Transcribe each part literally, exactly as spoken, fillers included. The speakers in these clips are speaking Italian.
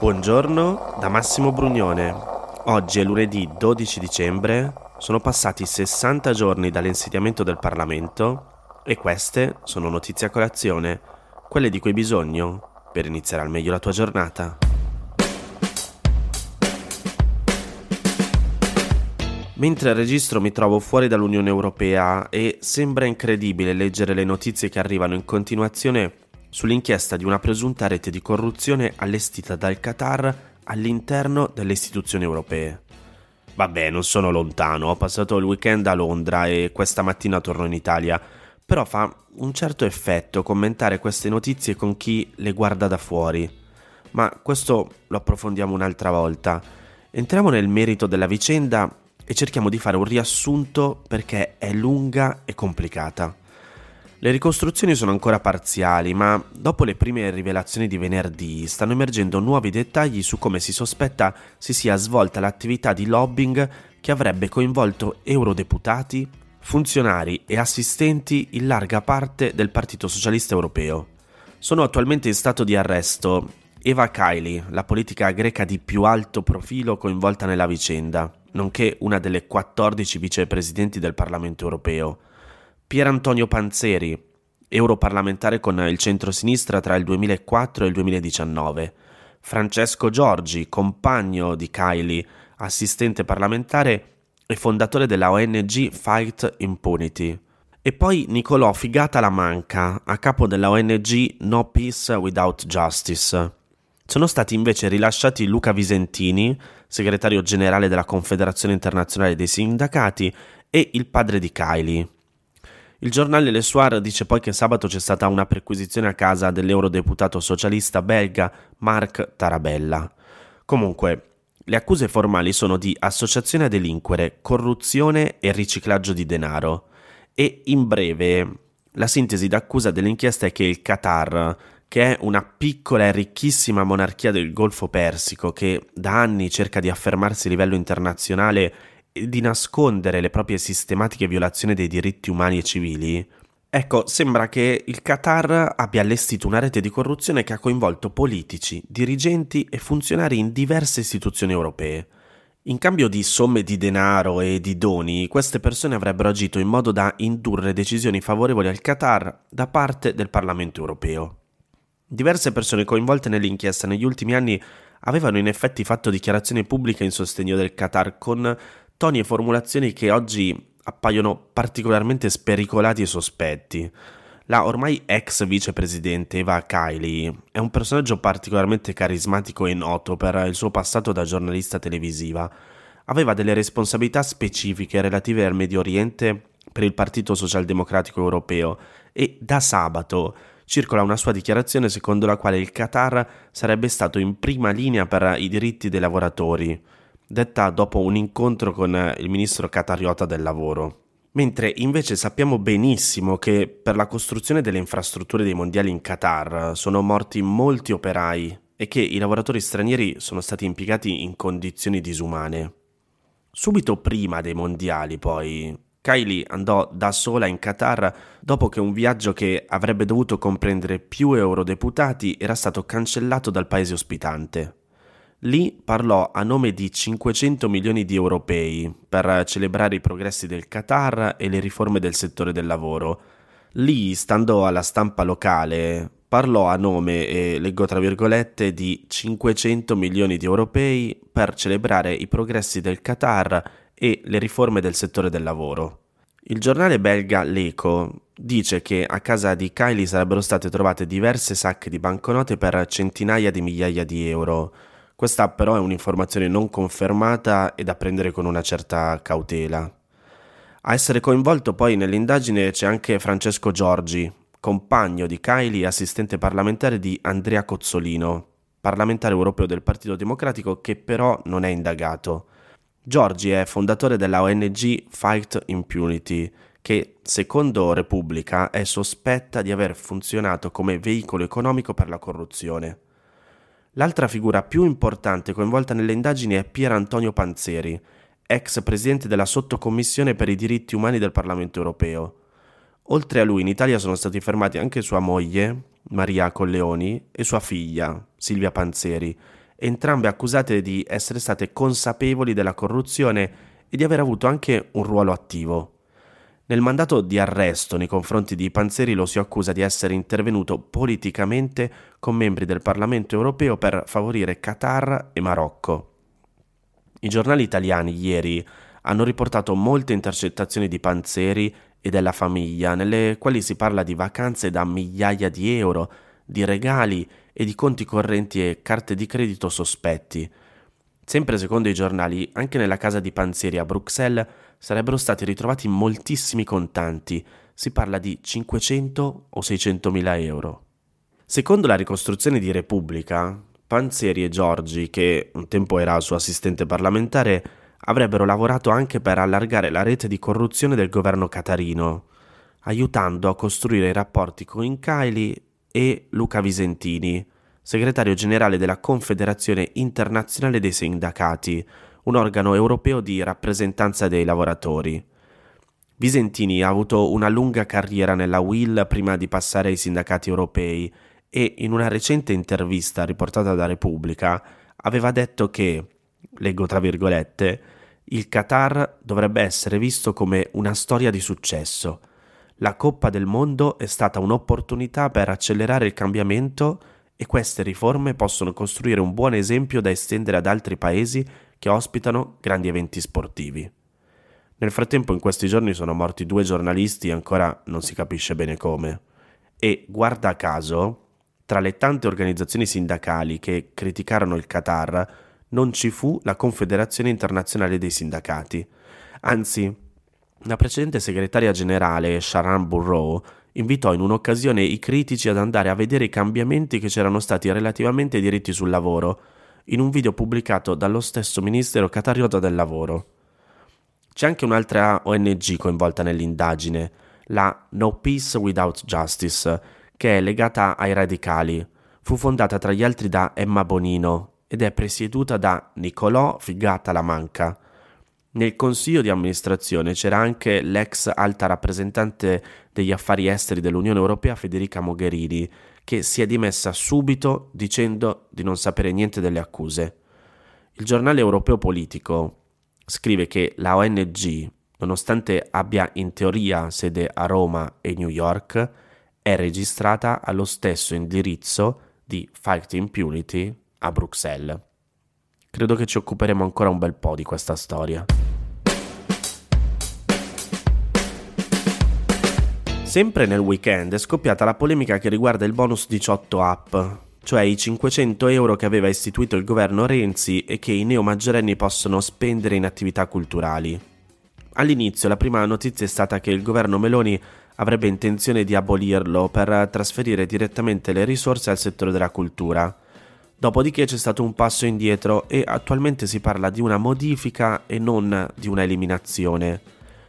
Buongiorno da Massimo Brugnone. Oggi è lunedì dodici dicembre, sono passati sessanta giorni dall'insediamento del Parlamento e queste sono notizie a colazione, quelle di cui hai bisogno per iniziare al meglio la tua giornata. Mentre registro mi trovo fuori dall'Unione Europea e sembra incredibile leggere le notizie che arrivano in continuazione sull'inchiesta di una presunta rete di corruzione allestita dal Qatar all'interno delle istituzioni europee. Vabbè, non sono lontano, ho passato il weekend a Londra e questa mattina torno in Italia, però fa un certo effetto commentare queste notizie con chi le guarda da fuori. Ma questo lo approfondiamo un'altra volta. Entriamo nel merito della vicenda e cerchiamo di fare un riassunto perché è lunga e complicata. Le ricostruzioni sono ancora parziali, ma dopo le prime rivelazioni di venerdì stanno emergendo nuovi dettagli su come si sospetta si sia svolta l'attività di lobbying che avrebbe coinvolto eurodeputati, funzionari e assistenti in larga parte del Partito Socialista Europeo. Sono attualmente in stato di arresto Eva Kaili, la politica greca di più alto profilo coinvolta nella vicenda, nonché una delle quattordici vicepresidenti del Parlamento Europeo, Pier Antonio Panzeri, europarlamentare con il centro-sinistra tra il duemilaquattro e il duemiladiciannove, Francesco Giorgi, compagno di Kaili, assistente parlamentare e fondatore della O N G Fight Impunity, e poi Nicolò Figata-Lamanca, a capo della O N G No Peace Without Justice. Sono stati invece rilasciati Luca Visentini, segretario generale della Confederazione Internazionale dei Sindacati, e il padre di Kaili. Il giornale Le Soir dice poi che sabato c'è stata una perquisizione a casa dell'eurodeputato socialista belga Marc Tarabella. Comunque, le accuse formali sono di associazione a delinquere, corruzione e riciclaggio di denaro. E in breve, la sintesi d'accusa dell'inchiesta è che il Qatar, che è una piccola e ricchissima monarchia del Golfo Persico che da anni cerca di affermarsi a livello internazionale e di nascondere le proprie sistematiche violazioni dei diritti umani e civili, ecco, sembra che il Qatar abbia allestito una rete di corruzione che ha coinvolto politici, dirigenti e funzionari in diverse istituzioni europee. In cambio di somme di denaro e di doni, queste persone avrebbero agito in modo da indurre decisioni favorevoli al Qatar da parte del Parlamento europeo. Diverse persone coinvolte nell'inchiesta negli ultimi anni avevano in effetti fatto dichiarazioni pubbliche in sostegno del Qatar con toni e formulazioni che oggi appaiono particolarmente spericolati e sospetti. La ormai ex vicepresidente Eva Kaili è un personaggio particolarmente carismatico e noto per il suo passato da giornalista televisiva. Aveva delle responsabilità specifiche relative al Medio Oriente per il Partito Socialdemocratico Europeo e da sabato circola una sua dichiarazione secondo la quale il Qatar sarebbe stato in prima linea per i diritti dei lavoratori, detta dopo un incontro con il ministro qatariota del lavoro. Mentre invece sappiamo benissimo che per la costruzione delle infrastrutture dei mondiali in Qatar sono morti molti operai e che i lavoratori stranieri sono stati impiegati in condizioni disumane. Subito prima dei mondiali, poi, Kaili andò da sola in Qatar dopo che un viaggio che avrebbe dovuto comprendere più eurodeputati era stato cancellato dal paese ospitante. Lì parlò a nome di cinquecento milioni di europei per celebrare i progressi del Qatar e le riforme del settore del lavoro. Lì, stando alla stampa locale, parlò a nome, e leggo tra virgolette, di cinquecento milioni di europei per celebrare i progressi del Qatar e le riforme del settore del lavoro. Il giornale belga L'Eco dice che a casa di Kaili sarebbero state trovate diverse sacche di banconote per centinaia di migliaia di euro. Questa però è un'informazione non confermata e da prendere con una certa cautela. A essere coinvolto poi nell'indagine c'è anche Francesco Giorgi, compagno di Kaili e assistente parlamentare di Andrea Cozzolino, parlamentare europeo del Partito Democratico che però non è indagato. Giorgi è fondatore della O N G Fight Impunity, che, secondo Repubblica, è sospetta di aver funzionato come veicolo economico per la corruzione. L'altra figura più importante coinvolta nelle indagini è Pier Antonio Panzeri, ex presidente della sottocommissione per i diritti umani del Parlamento europeo. Oltre a lui in Italia sono stati fermati anche sua moglie, Maria Colleoni, e sua figlia, Silvia Panzeri, entrambe accusate di essere state consapevoli della corruzione e di aver avuto anche un ruolo attivo. Nel mandato di arresto nei confronti di Panzeri lo si accusa di essere intervenuto politicamente con membri del Parlamento europeo per favorire Qatar e Marocco. I giornali italiani ieri hanno riportato molte intercettazioni di Panzeri e della famiglia, nelle quali si parla di vacanze da migliaia di euro, di regali e di conti correnti e carte di credito sospetti. Sempre secondo i giornali, anche nella casa di Panzeri a Bruxelles sarebbero stati ritrovati moltissimi contanti, si parla di cinquecento o seicentomila euro. Secondo la ricostruzione di Repubblica, Panzeri e Giorgi, che un tempo era suo assistente parlamentare, avrebbero lavorato anche per allargare la rete di corruzione del governo qatarino, aiutando a costruire i rapporti con Incaili e Luca Visentini, segretario generale della Confederazione Internazionale dei Sindacati, un organo europeo di rappresentanza dei lavoratori. Visentini ha avuto una lunga carriera nella U I L prima di passare ai sindacati europei e in una recente intervista riportata da Repubblica aveva detto che, leggo tra virgolette, il Qatar dovrebbe essere visto come una storia di successo. La Coppa del Mondo è stata un'opportunità per accelerare il cambiamento e queste riforme possono costruire un buon esempio da estendere ad altri paesi che ospitano grandi eventi sportivi. Nel frattempo in questi giorni sono morti due giornalisti e ancora non si capisce bene come. E guarda caso, tra le tante organizzazioni sindacali che criticarono il Qatar non ci fu la Confederazione Internazionale dei Sindacati. Anzi, la precedente segretaria generale Sharan Burrow invitò in un'occasione i critici ad andare a vedere i cambiamenti che c'erano stati relativamente ai diritti sul lavoro, in un video pubblicato dallo stesso Ministero qatariota del lavoro. C'è anche un'altra O N G coinvolta nell'indagine, la No Peace Without Justice, che è legata ai radicali. Fu fondata tra gli altri da Emma Bonino ed è presieduta da Nicolò Figata Lamanca. Nel consiglio di amministrazione c'era anche l'ex alta rappresentante degli affari esteri dell'Unione Europea Federica Mogherini, che si è dimessa subito dicendo di non sapere niente delle accuse. Il giornale europeo Politico scrive che la O N G, nonostante abbia in teoria sede a Roma e New York, è registrata allo stesso indirizzo di Fight Impunity a Bruxelles. Credo che ci occuperemo ancora un bel po' di questa storia. Sempre nel weekend è scoppiata la polemica che riguarda il bonus diciotto app, cioè i cinquecento euro che aveva istituito il governo Renzi e che i neomaggiorenni possono spendere in attività culturali. All'inizio la prima notizia è stata che il governo Meloni avrebbe intenzione di abolirlo per trasferire direttamente le risorse al settore della cultura. Dopodiché c'è stato un passo indietro e attualmente si parla di una modifica e non di una eliminazione.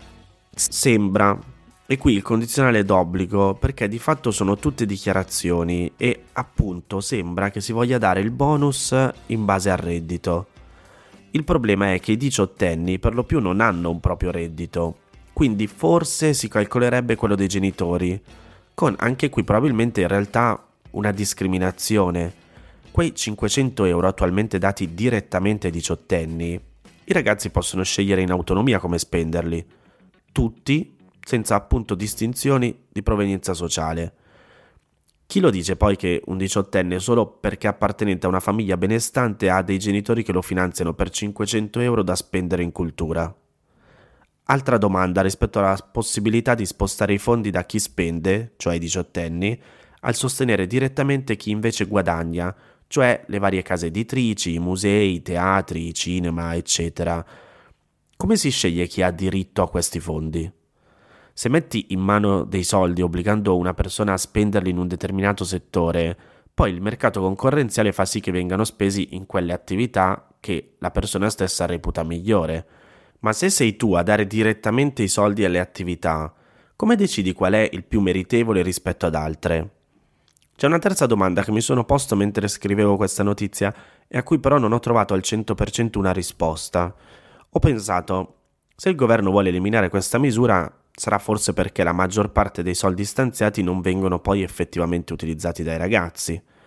Sembra. E qui il condizionale è d'obbligo perché di fatto sono tutte dichiarazioni e appunto sembra che si voglia dare il bonus in base al reddito. Il problema è che i diciottenni per lo più non hanno un proprio reddito, quindi forse si calcolerebbe quello dei genitori, con anche qui probabilmente in realtà una discriminazione. Quei cinquecento euro attualmente dati direttamente ai diciottenni, i ragazzi possono scegliere in autonomia come spenderli, tutti senza appunto distinzioni di provenienza sociale. Chi lo dice poi che un diciottenne solo perché appartenente a una famiglia benestante ha dei genitori che lo finanziano per cinquecento euro da spendere in cultura? Altra domanda rispetto alla possibilità di spostare i fondi da chi spende, cioè i diciottenni, al sostenere direttamente chi invece guadagna, cioè le varie case editrici, i musei, i teatri, i cinema, eccetera. Come si sceglie chi ha diritto a questi fondi? Se metti in mano dei soldi obbligando una persona a spenderli in un determinato settore, poi il mercato concorrenziale fa sì che vengano spesi in quelle attività che la persona stessa reputa migliore. Ma se sei tu a dare direttamente i soldi alle attività, come decidi qual è il più meritevole rispetto ad altre? C'è una terza domanda che mi sono posto mentre scrivevo questa notizia e a cui però non ho trovato al cento per cento una risposta. Ho pensato, se il governo vuole eliminare questa misura, sarà forse perché la maggior parte dei soldi stanziati non vengono poi effettivamente utilizzati dai ragazzi.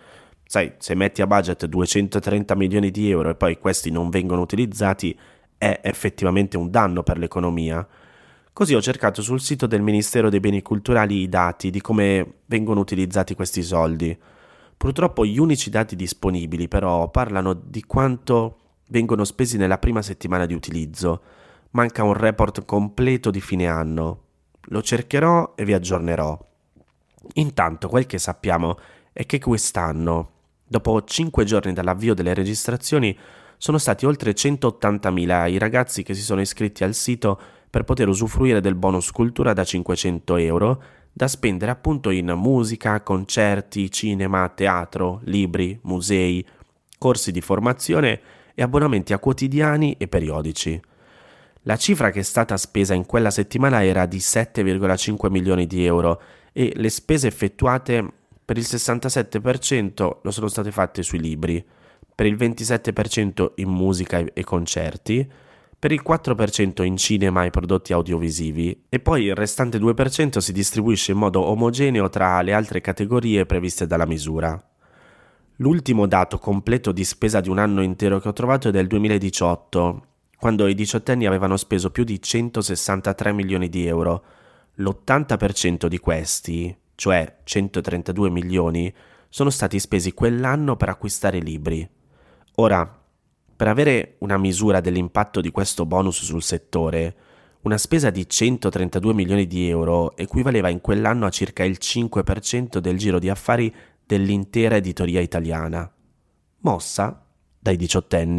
Sai, se metti a budget duecentotrenta milioni di euro e poi questi non vengono utilizzati, è effettivamente un danno per l'economia. Così ho cercato sul sito del Ministero dei Beni Culturali i dati di come vengono utilizzati questi soldi. Purtroppo gli unici dati disponibili però parlano di quanto vengono spesi nella prima settimana di utilizzo. Manca un report completo di fine anno. Lo cercherò e vi aggiornerò. Intanto quel che sappiamo è che quest'anno, dopo cinque giorni dall'avvio delle registrazioni, sono stati oltre centottantamila i ragazzi che si sono iscritti al sito per poter usufruire del bonus cultura da cinquecento euro, da spendere appunto in musica, concerti, cinema, teatro, libri, musei, corsi di formazione e abbonamenti a quotidiani e periodici. La cifra che è stata spesa in quella settimana era di sette virgola cinque milioni di euro e le spese effettuate per il sessantasette per cento lo sono state fatte sui libri, per il ventisette per cento in musica e concerti, per il quattro per cento in cinema e prodotti audiovisivi e poi il restante due per cento si distribuisce in modo omogeneo tra le altre categorie previste dalla misura. L'ultimo dato completo di spesa di un anno intero che ho trovato è del duemiladiciotto, quando i diciottenni avevano speso più di centosessantatré milioni di euro. L'ottanta per cento di questi, cioè centotrentadue milioni, sono stati spesi quell'anno per acquistare libri. Ora, per avere una misura dell'impatto di questo bonus sul settore, una spesa di centotrentadue milioni di euro equivaleva in quell'anno a circa il cinque per cento del giro di affari dell'intera editoria italiana, mossa dai diciottenni.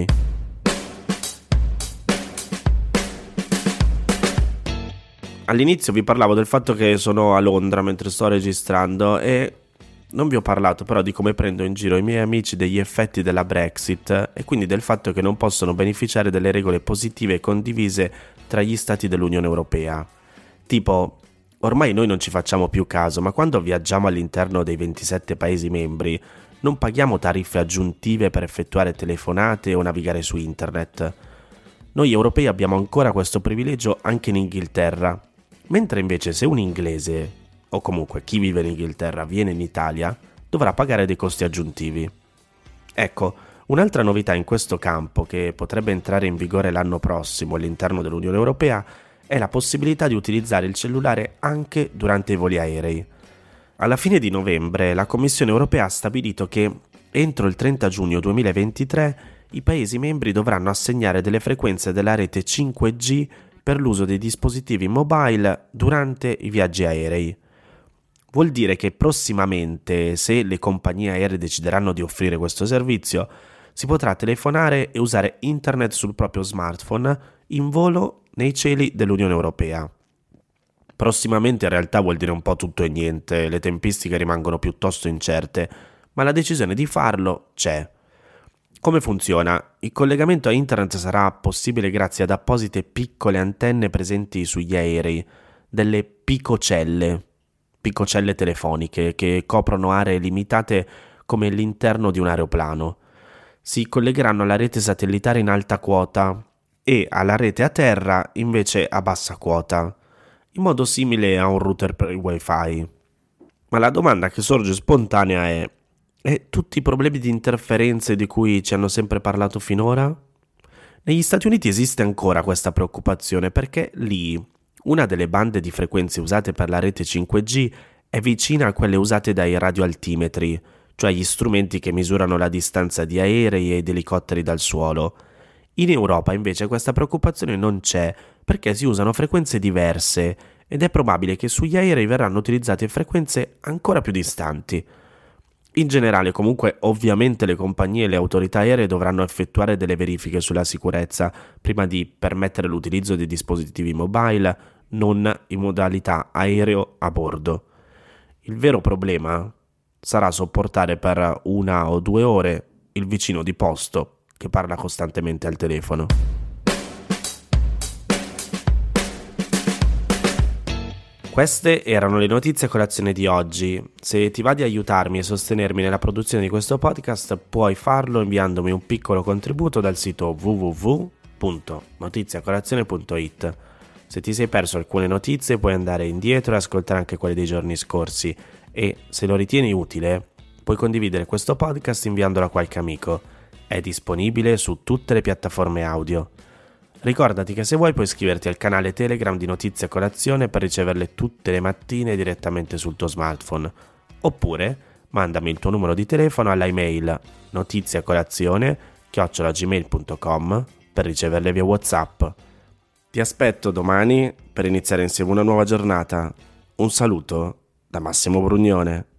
All'inizio vi parlavo del fatto che sono a Londra mentre sto registrando e non vi ho parlato però di come prendo in giro i miei amici degli effetti della Brexit e quindi del fatto che non possono beneficiare delle regole positive condivise tra gli stati dell'Unione Europea. Tipo, ormai noi non ci facciamo più caso, ma quando viaggiamo all'interno dei ventisette Paesi membri non paghiamo tariffe aggiuntive per effettuare telefonate o navigare su internet. Noi europei abbiamo ancora questo privilegio anche in Inghilterra, mentre invece se un inglese o comunque chi vive in Inghilterra viene in Italia, dovrà pagare dei costi aggiuntivi. Ecco, un'altra novità in questo campo che potrebbe entrare in vigore l'anno prossimo all'interno dell'Unione Europea è la possibilità di utilizzare il cellulare anche durante i voli aerei. Alla fine di novembre la Commissione Europea ha stabilito che entro il trenta giugno duemilaventitré i Paesi membri dovranno assegnare delle frequenze della rete cinque G per l'uso dei dispositivi mobile durante i viaggi aerei. Vuol dire che prossimamente, se le compagnie aeree decideranno di offrire questo servizio, si potrà telefonare e usare internet sul proprio smartphone in volo nei cieli dell'Unione Europea. Prossimamente in realtà vuol dire un po' tutto e niente, le tempistiche rimangono piuttosto incerte, ma la decisione di farlo c'è. Come funziona? Il collegamento a internet sarà possibile grazie ad apposite piccole antenne presenti sugli aerei, delle picocelle. picocelle telefoniche che coprono aree limitate come l'interno di un aeroplano. Si collegheranno alla rete satellitare in alta quota e alla rete a terra invece a bassa quota, in modo simile a un router per il wifi. Ma la domanda che sorge spontanea è: e tutti i problemi di interferenze di cui ci hanno sempre parlato finora? Negli Stati Uniti esiste ancora questa preoccupazione perché lì una delle bande di frequenze usate per la rete cinque G è vicina a quelle usate dai radioaltimetri, cioè gli strumenti che misurano la distanza di aerei ed elicotteri dal suolo. In Europa invece questa preoccupazione non c'è perché si usano frequenze diverse ed è probabile che sugli aerei verranno utilizzate frequenze ancora più distanti. In generale, comunque, ovviamente le compagnie e le autorità aeree dovranno effettuare delle verifiche sulla sicurezza prima di permettere l'utilizzo dei dispositivi mobile non in modalità aereo a bordo. Il vero problema sarà sopportare per una o due ore il vicino di posto che parla costantemente al telefono. Queste erano le notizie a colazione di oggi. Se ti va di aiutarmi e sostenermi nella produzione di questo podcast, puoi farlo inviandomi un piccolo contributo dal sito w w w punto notiziacolazione punto i t. Se ti sei perso alcune notizie puoi andare indietro e ascoltare anche quelle dei giorni scorsi e, se lo ritieni utile, Puoi condividere questo podcast inviandolo a qualche amico. È disponibile su tutte le piattaforme audio. Ricordati che se vuoi puoi iscriverti al canale Telegram di Notizie a Colazione per riceverle tutte le mattine direttamente sul tuo smartphone. Oppure mandami il tuo numero di telefono alla email notiziacolazione chiocciola gmail punto com per riceverle via WhatsApp. Ti aspetto domani per iniziare insieme una nuova giornata. Un saluto da Massimo Brugnone.